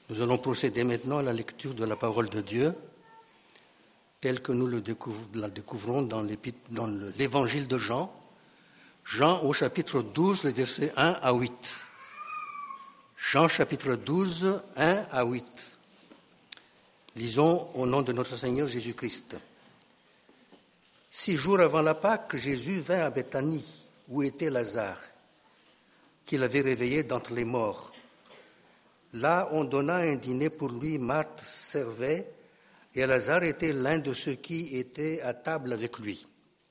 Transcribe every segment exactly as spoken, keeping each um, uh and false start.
Nous allons procéder maintenant à la lecture de la parole de Dieu, telle que nous le découvre, la découvrons dans, dans l'évangile de Jean, Jean au chapitre douze, les versets un à huit. Jean chapitre douze, un à huit. Lisons au nom de notre Seigneur Jésus-Christ. Six jours avant la Pâque, Jésus vint à Béthanie, où était Lazare, qu'il avait réveillé d'entre les morts. Là, on donna un dîner pour lui, Marthe servait, et Lazare était l'un de ceux qui étaient à table avec lui.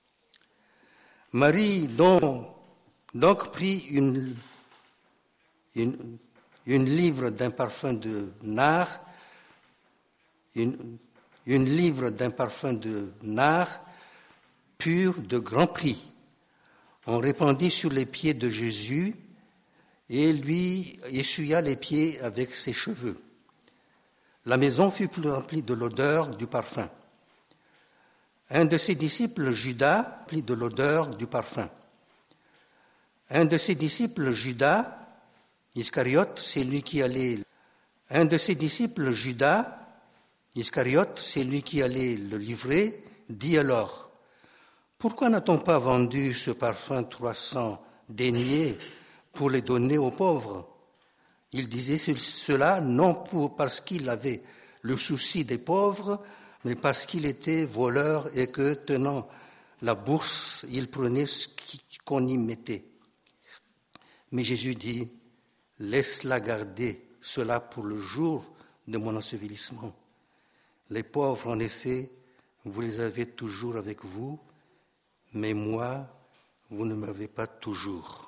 Marie donc, donc prit une, une, une livre d'un parfum de nard, une, une livre d'un parfum de nard pur de grand prix. On répandit sur les pieds de Jésus et lui essuya les pieds avec ses cheveux. La maison fut plus remplie de l'odeur du parfum. Un de ses disciples, Judas, prit de l'odeur du parfum. Un de ses disciples, Judas, Iscariote, c'est lui qui allait. Un de ses disciples, Judas, Iscariote, c'est lui qui allait le livrer, dit alors: pourquoi n'a-t-on pas vendu ce parfum trois cents deniers pour les donner aux pauvres? Il disait cela non pour, parce qu'il avait le souci des pauvres, mais parce qu'il était voleur et que, tenant la bourse, il prenait ce qu'on y mettait. Mais Jésus dit: laisse-la garder cela pour le jour de mon ensevelissement. Les pauvres, en effet, vous les avez toujours avec vous, mais moi, vous ne m'avez pas toujours.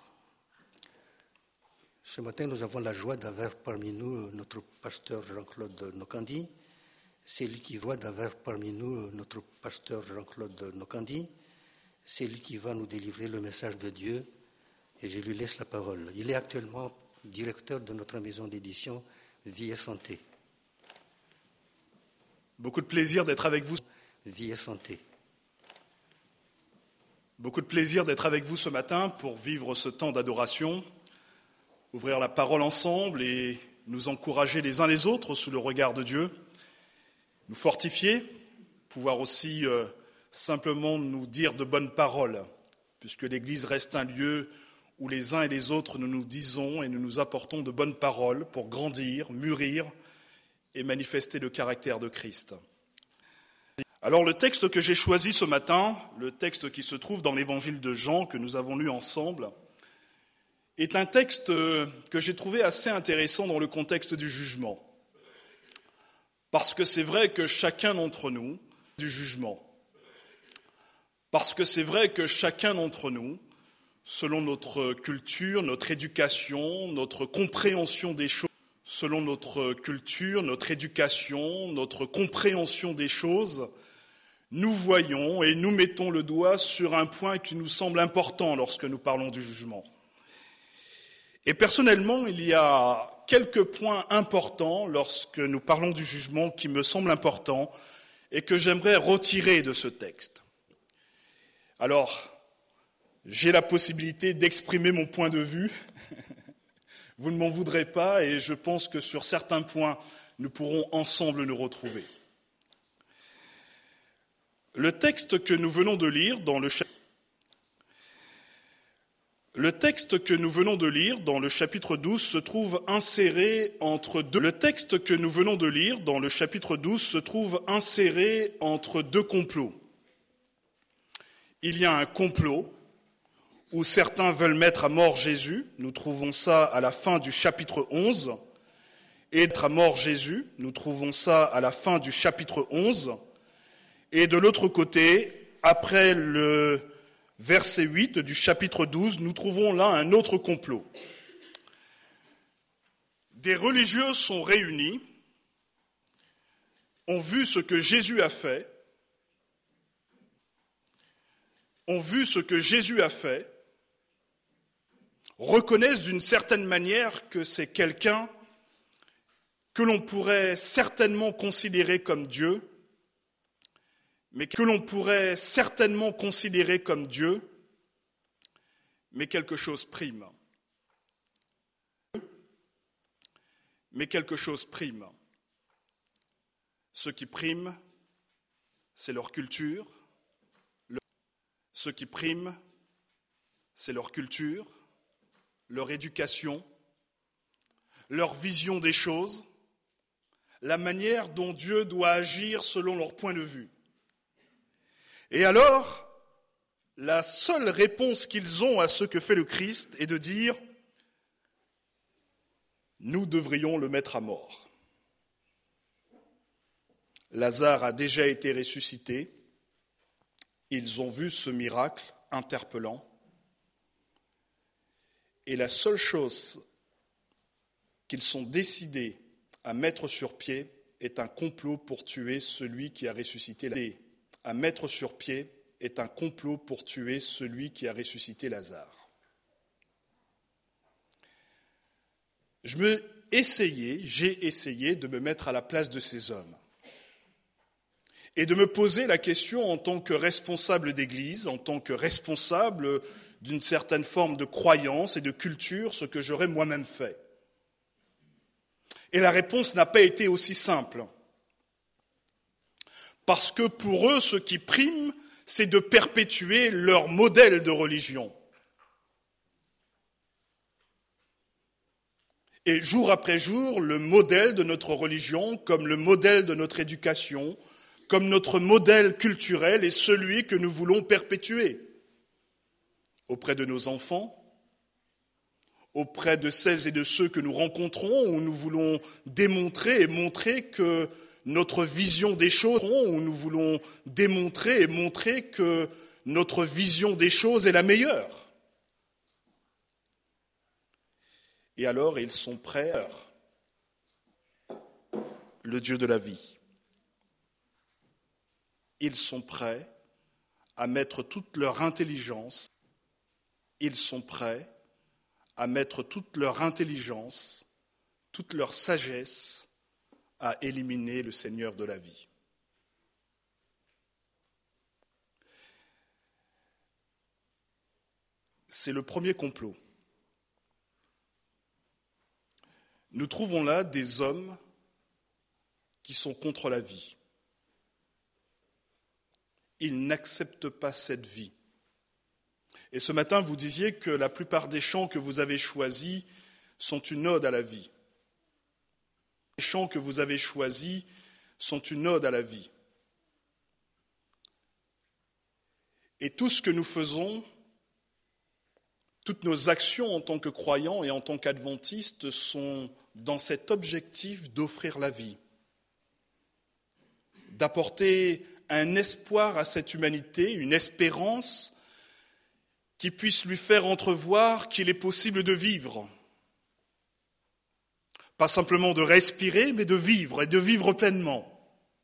Ce matin, nous avons la joie d'avoir parmi nous notre pasteur Jean-Claude Nokandi. C'est lui qui va d'avoir parmi nous notre pasteur Jean-Claude Nokandi. C'est lui qui va nous délivrer le message de Dieu et je lui laisse la parole. Il est actuellement directeur de notre maison d'édition Vie et Santé. Beaucoup de plaisir d'être avec vous. Vie et Santé. Beaucoup de plaisir d'être avec vous ce matin pour vivre ce temps d'adoration, ouvrir la parole ensemble et nous encourager les uns les autres sous le regard de Dieu, nous fortifier, pouvoir aussi euh, simplement nous dire de bonnes paroles, puisque l'Église reste un lieu où les uns et les autres nous nous disons et nous nous apportons de bonnes paroles pour grandir, mûrir et manifester le caractère de Christ. Alors le texte que j'ai choisi ce matin, le texte qui se trouve dans l'évangile de Jean que nous avons lu ensemble, est un texte que j'ai trouvé assez intéressant dans le contexte du jugement. Parce que c'est vrai que chacun d'entre nous, du jugement, parce que c'est vrai que chacun d'entre nous, selon notre culture, notre éducation, notre compréhension des choses, selon notre culture, notre éducation, notre compréhension des choses, nous voyons et nous mettons le doigt sur un point qui nous semble important lorsque nous parlons du jugement. Et personnellement, il y a quelques points importants lorsque nous parlons du jugement qui me semblent importants et que j'aimerais retirer de ce texte. Alors, j'ai la possibilité d'exprimer mon point de vue. Vous ne m'en voudrez pas et je pense que sur certains points, nous pourrons ensemble nous retrouver. Le texte que nous venons de lire dans le chapitre Le texte que nous venons de lire dans le chapitre douze se trouve inséré entre deux Le texte que nous venons de lire dans le chapitre douze se trouve inséré entre deux complots. Il y a un complot où certains veulent mettre à mort Jésus, nous trouvons ça à la fin du chapitre onze, et mettre à mort Jésus, nous trouvons ça à la fin du chapitre onze, et de l'autre côté, après le verset huit du chapitre douze, nous trouvons là un autre complot. Des religieux sont réunis, ont vu ce que Jésus a fait, ont vu ce que Jésus a fait, reconnaissent d'une certaine manière que c'est quelqu'un que l'on pourrait certainement considérer comme Dieu, mais que l'on pourrait certainement considérer comme Dieu, mais quelque chose prime. mais quelque chose prime. Ce qui prime, c'est leur culture. Le... Ce qui prime, c'est leur culture, leur éducation, leur vision des choses, la manière dont Dieu doit agir selon leur point de vue. Et alors, la seule réponse qu'ils ont à ce que fait le Christ est de dire « Nous devrions le mettre à mort ». Lazare a déjà été ressuscité, ils ont vu ce miracle interpellant, et la seule chose qu'ils sont décidés à mettre sur pied est un complot pour tuer celui qui a ressuscité Lazare. À mettre sur pied est un complot pour tuer celui qui a ressuscité Lazare. Je me essayé, j'ai essayé de me mettre à la place de ces hommes et de me poser la question en tant que responsable d'Église, en tant que responsable d'une certaine forme de croyance et de culture, ce que j'aurais moi-même fait. Et la réponse n'a pas été aussi simple. Parce que pour eux, ce qui prime, c'est de perpétuer leur modèle de religion. Et jour après jour, le modèle de notre religion, comme le modèle de notre éducation, comme notre modèle culturel, est celui que nous voulons perpétuer auprès de nos enfants, auprès de celles et de ceux que nous rencontrons, où nous voulons démontrer et montrer que notre vision des choses, où nous voulons démontrer et montrer que notre vision des choses est la meilleure. Et alors, ils sont prêts à le Dieu de la vie. Ils sont prêts à mettre toute leur intelligence, ils sont prêts à mettre toute leur intelligence, toute leur sagesse à éliminer le Seigneur de la vie. C'est le premier complot. Nous trouvons là des hommes qui sont contre la vie. Ils n'acceptent pas cette vie. Et ce matin, vous disiez que la plupart des chants que vous avez choisis sont une ode à la vie. Les chants que vous avez choisis sont une ode à la vie. Et tout ce que nous faisons, toutes nos actions en tant que croyants et en tant qu'adventistes sont dans cet objectif d'offrir la vie, d'apporter un espoir à cette humanité, une espérance qui puisse lui faire entrevoir qu'il est possible de vivre. Pas simplement de respirer, mais de vivre, et de vivre pleinement.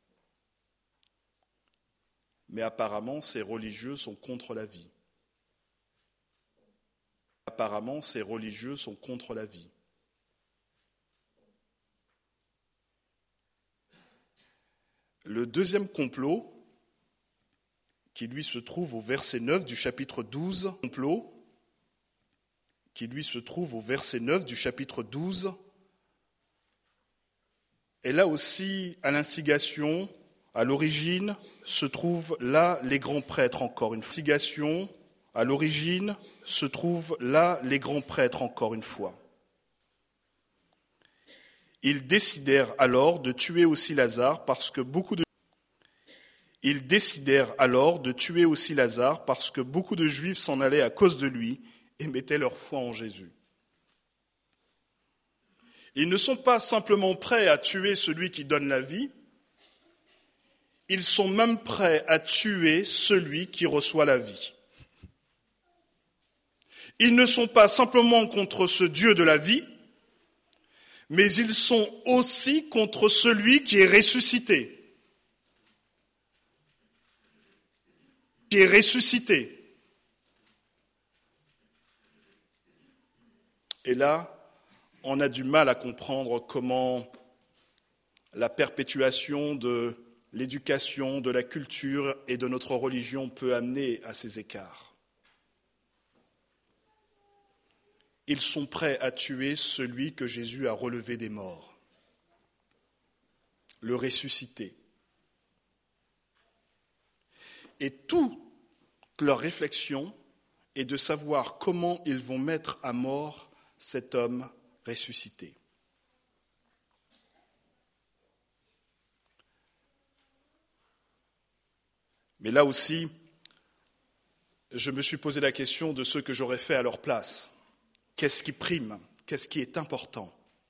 Mais apparemment, ces religieux sont contre la vie. Apparemment, ces religieux sont contre la vie. Le deuxième complot, qui lui se trouve au verset neuf du chapitre douze, complot, qui lui se trouve au verset neuf du chapitre douze, et là aussi, à l'instigation, à l'origine, se trouvent là les grands prêtres encore une fois. Instigation, à l'origine, se trouvent là les grands prêtres encore une fois. Ils décidèrent alors de tuer aussi Lazare parce que beaucoup de Ils décidèrent alors de tuer aussi Lazare parce que beaucoup de Juifs s'en allaient à cause de lui et mettaient leur foi en Jésus. Ils ne sont pas simplement prêts à tuer celui qui donne la vie, ils sont même prêts à tuer celui qui reçoit la vie. Ils ne sont pas simplement contre ce Dieu de la vie, mais ils sont aussi contre celui qui est ressuscité. Qui est ressuscité. Et là, on a du mal à comprendre comment la perpétuation de l'éducation, de la culture et de notre religion peut amener à ces écarts. Ils sont prêts à tuer celui que Jésus a relevé des morts. le ressusciter. Et toute leur réflexion est de savoir comment ils vont mettre à mort cet homme ressuscité. Mais là aussi, je me suis posé la question de ce que j'aurais fait à leur place. Qu'est-ce qui prime ? Qu'est-ce qui est important ?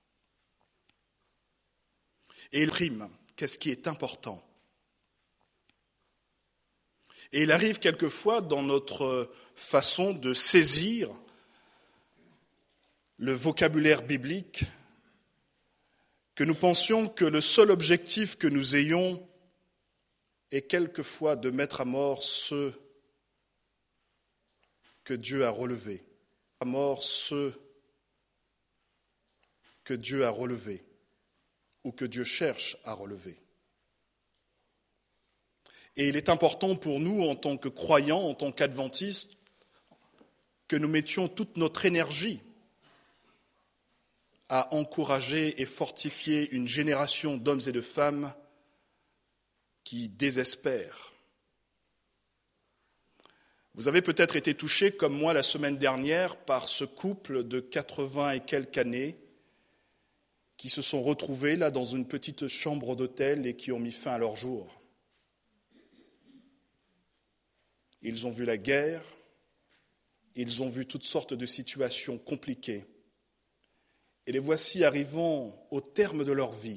Et il prime, qu'est-ce qui est important ? Et il arrive quelquefois dans notre façon de saisir le vocabulaire biblique que nous pensions que le seul objectif que nous ayons est quelquefois de mettre à mort ceux que Dieu a relevés, à mort ceux que Dieu a relevés ou que Dieu cherche à relever. Et il est important pour nous, en tant que croyants, en tant qu'adventistes, que nous mettions toute notre énergie à encourager et fortifier une génération d'hommes et de femmes qui désespèrent. Vous avez peut-être été touchés, comme moi, la semaine dernière, par ce couple de quatre-vingts et quelques années qui se sont retrouvés là dans une petite chambre d'hôtel et qui ont mis fin à leur jour. Ils ont vu la guerre, ils ont vu toutes sortes de situations compliquées. Et les voici arrivant au terme de leur vie,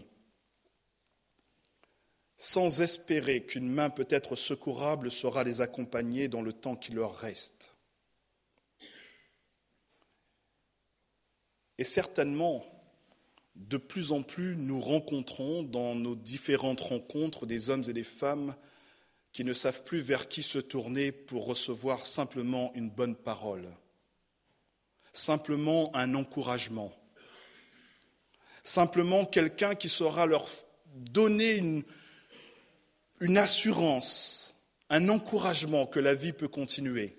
sans espérer qu'une main peut-être secourable saura les accompagner dans le temps qui leur reste. Et certainement, de plus en plus, nous rencontrons dans nos différentes rencontres des hommes et des femmes qui ne savent plus vers qui se tourner pour recevoir simplement une bonne parole, simplement un encouragement, simplement quelqu'un qui saura leur donner une, une assurance, un encouragement que la vie peut continuer.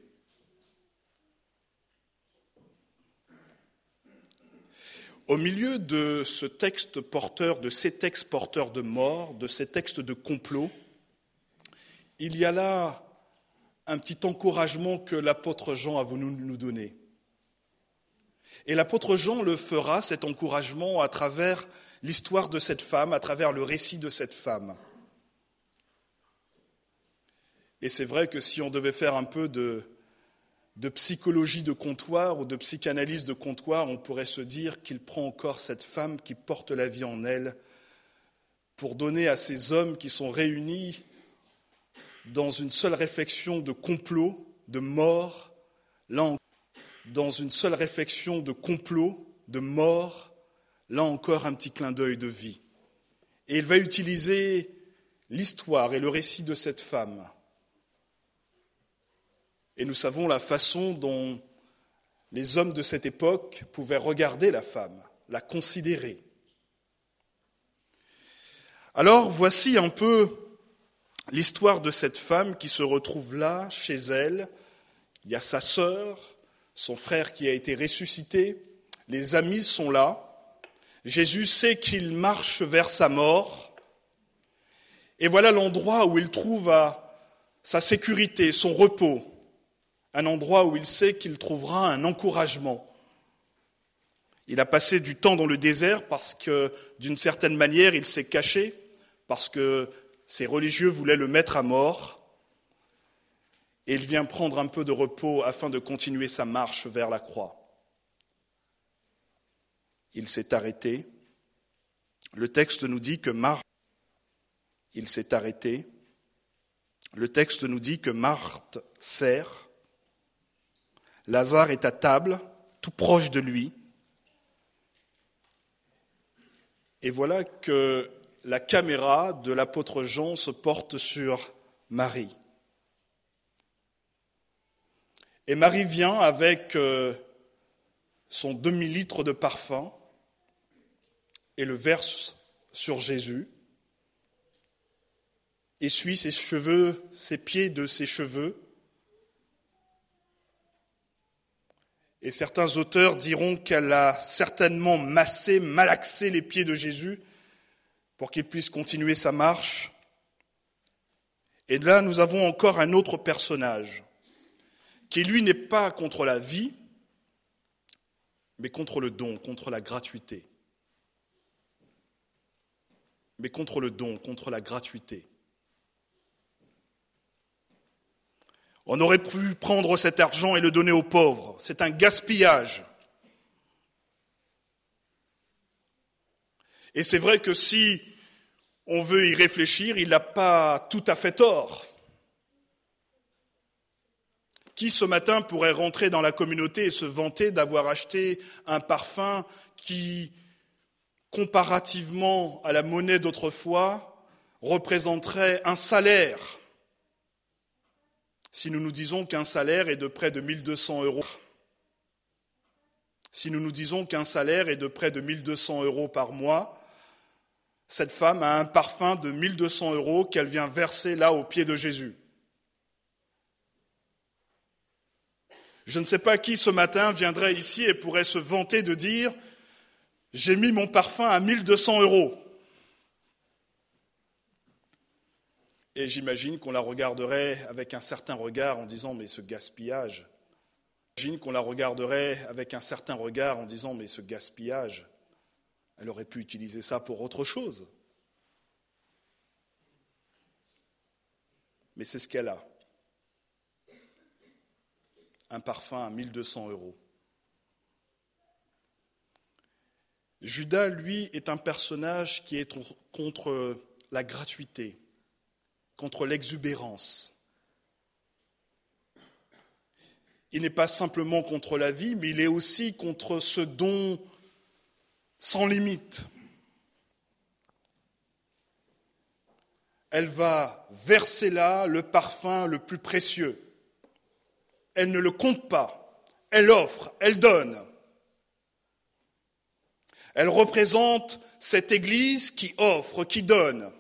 Au milieu de ce texte porteur, de ces textes porteurs de mort, de ces textes de complot, il y a là un petit encouragement que l'apôtre Jean a voulu nous donner. Et l'apôtre Jean le fera, cet encouragement, à travers l'histoire de cette femme, à travers le récit de cette femme. Et c'est vrai que si on devait faire un peu de, de psychologie de comptoir ou de psychanalyse de comptoir, on pourrait se dire qu'il prend encore cette femme qui porte la vie en elle pour donner à ces hommes qui sont réunis dans une seule réflexion de complot, de mort, là encore, dans une seule réflexion de complot, de mort, là encore un petit clin d'œil de vie. Et il va utiliser l'histoire et le récit de cette femme. Et nous savons la façon dont les hommes de cette époque pouvaient regarder la femme, la considérer. Alors voici un peu l'histoire de cette femme qui se retrouve là, chez elle. Il y a sa sœur, son frère qui a été ressuscité, les amis sont là. Jésus sait qu'il marche vers sa mort. Et voilà l'endroit où il trouve sa sécurité, son repos. Un endroit où il sait qu'il trouvera un encouragement. Il a passé du temps dans le désert parce que, d'une certaine manière, il s'est caché, parce que ces religieux voulaient le mettre à mort, et il vient prendre un peu de repos afin de continuer sa marche vers la croix. Il s'est arrêté. Le texte nous dit que Marthe, il s'est arrêté. Le texte nous dit que Marthe sert. Lazare est à table, tout proche de lui. Et voilà que la caméra de l'apôtre Jean se porte sur Marie. Et Marie vient avec son demi-litre de parfum et le verse sur Jésus, essuie ses cheveux, ses pieds de ses cheveux. Et certains auteurs diront qu'elle a certainement massé, malaxé les pieds de Jésus, pour qu'il puisse continuer sa marche. Et là, nous avons encore un autre personnage qui, lui, n'est pas contre la vie, mais contre le don, contre la gratuité. Mais contre le don, contre la gratuité. On aurait pu prendre cet argent et le donner aux pauvres. C'est un gaspillage. Et c'est vrai que si on veut y réfléchir, il n'a pas tout à fait tort. Qui ce matin pourrait rentrer dans la communauté et se vanter d'avoir acheté un parfum qui, comparativement à la monnaie d'autrefois, représenterait un salaire? Si nous nous disons qu'un salaire est de près de mille deux cents euros, si nous nous disons qu'un salaire est de près de mille deux cents euros par mois, cette femme a un parfum de mille deux cents euros qu'elle vient verser là aux pieds de Jésus. Je ne sais pas qui ce matin viendrait ici et pourrait se vanter de dire « J'ai mis mon parfum à mille deux cents euros ». Et j'imagine qu'on la regarderait avec un certain regard en disant « Mais ce gaspillage ». J'imagine qu'on la regarderait avec un certain regard en disant « Mais ce gaspillage ». Elle aurait pu utiliser ça pour autre chose. Mais c'est ce qu'elle a. Un parfum à mille deux cents euros. Judas, lui, est un personnage qui est contre la gratuité, contre l'exubérance. Il n'est pas simplement contre la vie, mais il est aussi contre ce don sans limite. Elle va verser là le parfum le plus précieux. Elle ne le compte pas. Elle offre, elle donne. Elle représente cette Église qui offre, qui donne.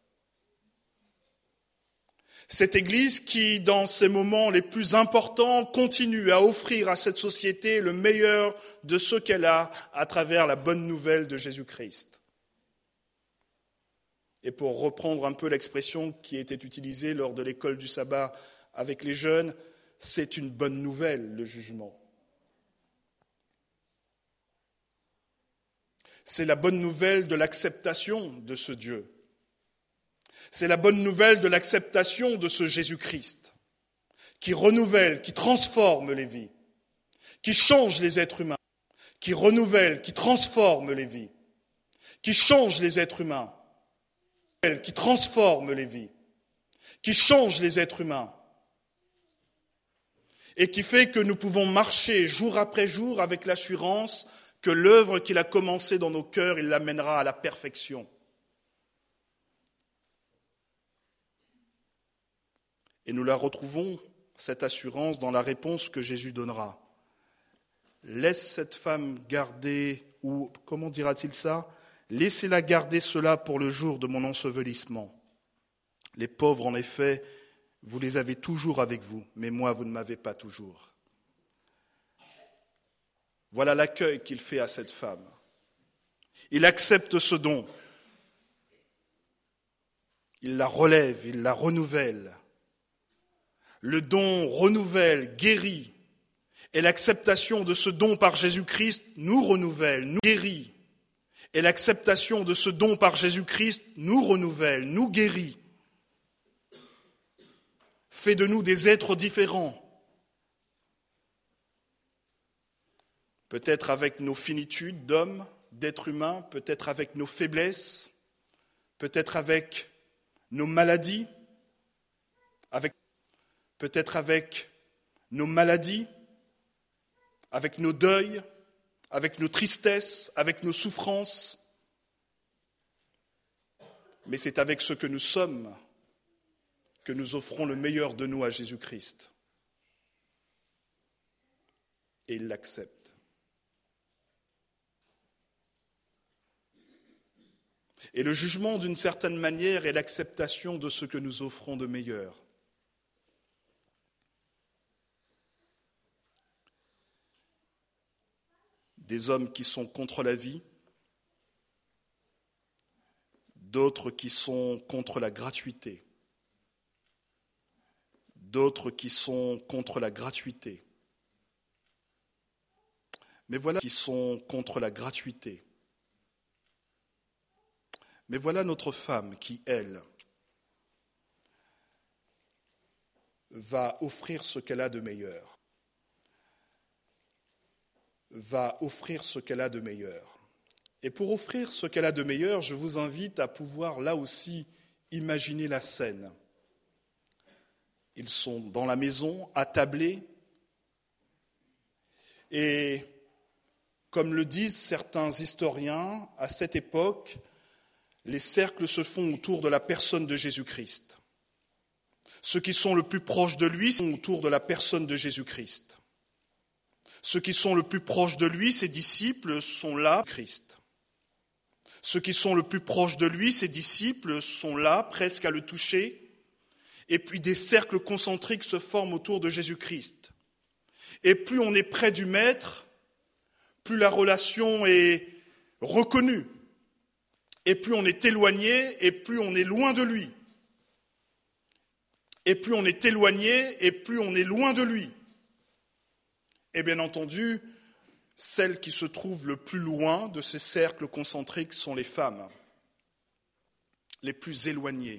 Cette Église qui, dans ses moments les plus importants, continue à offrir à cette société le meilleur de ce qu'elle a à travers la bonne nouvelle de Jésus-Christ. Et pour reprendre un peu l'expression qui était utilisée lors de l'école du sabbat avec les jeunes, c'est une bonne nouvelle, le jugement. C'est la bonne nouvelle de l'acceptation de ce Dieu. C'est la bonne nouvelle de l'acceptation de ce Jésus-Christ, qui renouvelle, qui transforme les vies, qui change les êtres humains, qui renouvelle, qui transforme les vies, qui change les êtres humains, qui transforme les vies, qui change les êtres humains, et qui fait que nous pouvons marcher jour après jour avec l'assurance que l'œuvre qu'il a commencée dans nos cœurs, il l'amènera à la perfection. Et nous la retrouvons, cette assurance, dans la réponse que Jésus donnera. Laisse cette femme garder, ou comment dira-t-il ça ? Laissez-la garder cela pour le jour de mon ensevelissement. Les pauvres, en effet, vous les avez toujours avec vous, mais moi, vous ne m'avez pas toujours. Voilà l'accueil qu'il fait à cette femme. Il accepte ce don. Il la relève, il la renouvelle. Le don renouvelle, guérit. Et l'acceptation de ce don par Jésus-Christ nous renouvelle, nous guérit. Et l'acceptation de ce don par Jésus-Christ nous renouvelle, nous guérit. Fait de nous des êtres différents. Peut-être avec nos finitudes d'hommes, d'êtres humains, peut-être avec nos faiblesses, peut-être avec nos maladies, avec, peut-être avec nos maladies, avec nos deuils, avec nos tristesses, avec nos souffrances. Mais c'est avec ce que nous sommes que nous offrons le meilleur de nous à Jésus-Christ. Et il l'accepte. Et le jugement, d'une certaine manière, est l'acceptation de ce que nous offrons de meilleur. Des hommes qui sont contre la vie, d'autres qui sont contre la gratuité, d'autres qui sont contre la gratuité. Mais voilà qui sont contre la gratuité. Mais voilà notre femme qui, elle, va offrir ce qu'elle a de meilleur. Va offrir ce qu'elle a de meilleur. Et pour offrir ce qu'elle a de meilleur, je vous invite à pouvoir là aussi imaginer la scène. Ils sont dans la maison, attablés, et comme le disent certains historiens, à cette époque, les cercles se font autour de la personne de Jésus-Christ. Ceux qui sont le plus proches de lui sont autour de la personne de Jésus-Christ. Ceux qui sont le plus proches de lui, ses disciples, sont là, Christ. Ceux qui sont le plus proches de lui, ses disciples, sont là, presque à le toucher. Et puis des cercles concentriques se forment autour de Jésus-Christ. Et plus on est près du Maître, plus la relation est reconnue. Et plus on est éloigné, et plus on est loin de lui. Et plus on est éloigné, et plus on est loin de lui. Et bien entendu, celles qui se trouvent le plus loin de ces cercles concentriques sont les femmes, les plus éloignées.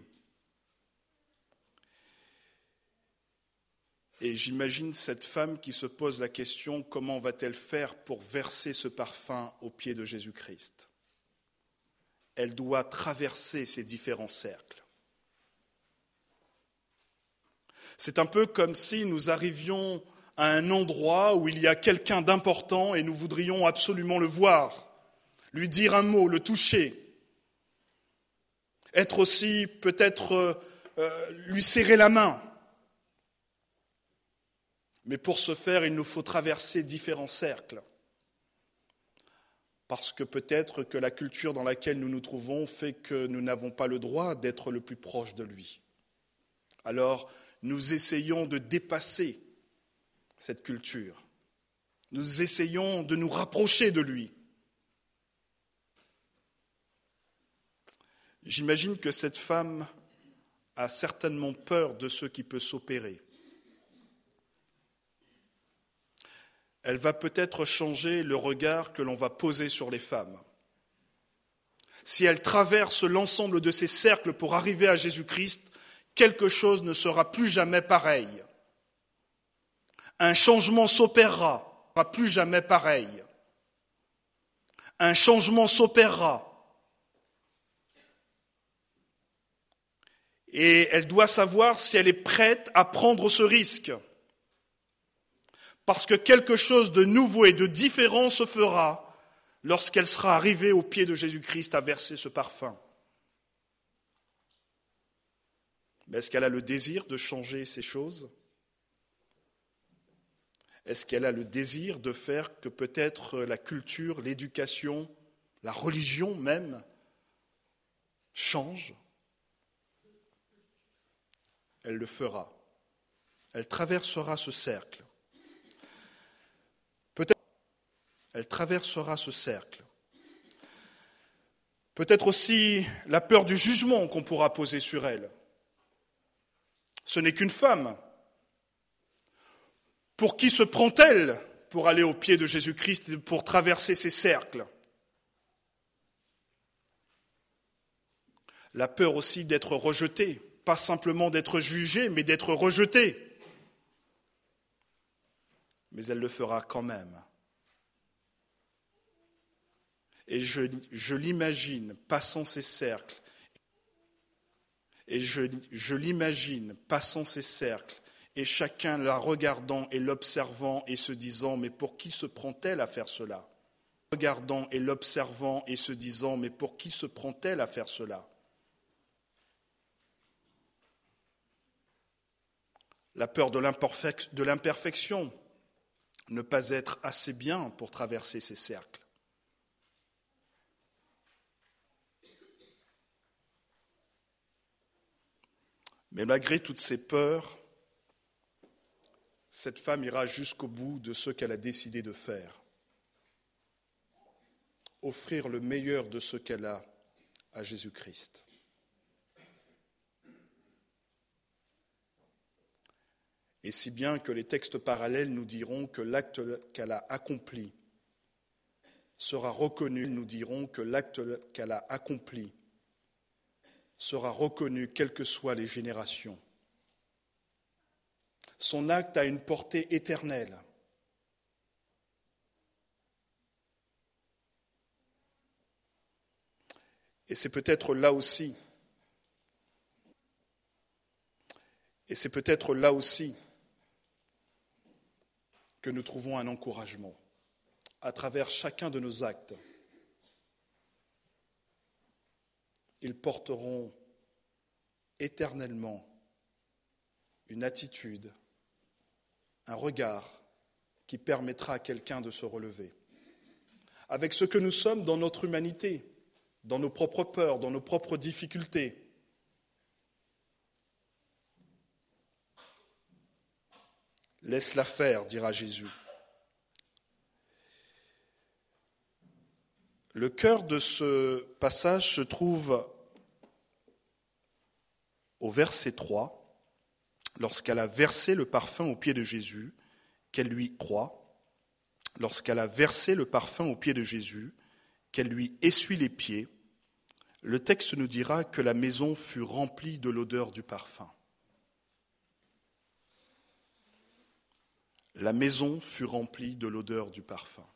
Et j'imagine cette femme qui se pose la question, comment va-t-elle faire pour verser ce parfum aux pieds de Jésus-Christ ? Elle doit traverser ces différents cercles. C'est un peu comme si nous arrivions à un endroit où il y a quelqu'un d'important et nous voudrions absolument le voir, lui dire un mot, le toucher, être aussi peut-être euh, lui serrer la main. Mais pour ce faire, il nous faut traverser différents cercles. Parce que peut-être que la culture dans laquelle nous nous trouvons fait que nous n'avons pas le droit d'être le plus proche de lui. Alors, nous essayons de dépasser cette culture. Nous essayons de nous rapprocher de lui. J'imagine que cette femme a certainement peur de ce qui peut s'opérer. Elle va peut-être changer le regard que l'on va poser sur les femmes. Si elle traverse l'ensemble de ces cercles pour arriver à Jésus-Christ, quelque chose ne sera plus jamais pareil. Un changement s'opérera, ne sera plus jamais pareil. Un changement s'opérera. Et elle doit savoir si elle est prête à prendre ce risque. Parce que quelque chose de nouveau et de différent se fera lorsqu'elle sera arrivée au pied de Jésus-Christ à verser ce parfum. Mais est-ce qu'elle a le désir de changer ces choses ? Est-ce qu'elle a le désir de faire que peut-être la culture, l'éducation, la religion même change ? Elle le fera. Elle traversera ce cercle. Peut-être elle traversera ce cercle. Peut-être aussi la peur du jugement qu'on pourra poser sur elle. Ce n'est qu'une femme. Pour qui se prend-elle pour aller au pied de Jésus-Christ et pour traverser ces cercles ? La peur aussi d'être rejetée, pas simplement d'être jugée, mais d'être rejetée. Mais elle le fera quand même. Et je, je l'imagine passant ces cercles, et je, je l'imagine passant ces cercles, et chacun la regardant et l'observant et se disant « Mais pour qui se prend-elle à faire cela ?» Regardant et l'observant et se disant « Mais pour qui se prend-elle à faire cela ?» La peur de l'imperfection, ne pas être assez bien pour traverser ces cercles. Mais malgré toutes ces peurs, cette femme ira jusqu'au bout de ce qu'elle a décidé de faire. Offrir le meilleur de ce qu'elle a à Jésus-Christ. Et si bien que les textes parallèles nous diront que l'acte qu'elle a accompli sera reconnu, nous dirons que l'acte qu'elle a accompli sera reconnu quelles que soient les générations. Son acte a une portée éternelle. Et c'est peut-être là aussi, et c'est peut-être là aussi que nous trouvons un encouragement à travers chacun de nos actes. Ils porteront éternellement une attitude, un regard qui permettra à quelqu'un de se relever. Avec ce que nous sommes dans notre humanité, dans nos propres peurs, dans nos propres difficultés. Laisse-la faire, dira Jésus. Le cœur de ce passage se trouve au verset trois, lorsqu'elle a versé le parfum aux pieds de Jésus, qu'elle lui croit, lorsqu'elle a versé le parfum aux pieds de Jésus, qu'elle lui essuie les pieds, le texte nous dira que la maison fut remplie de l'odeur du parfum. La maison fut remplie de l'odeur du parfum.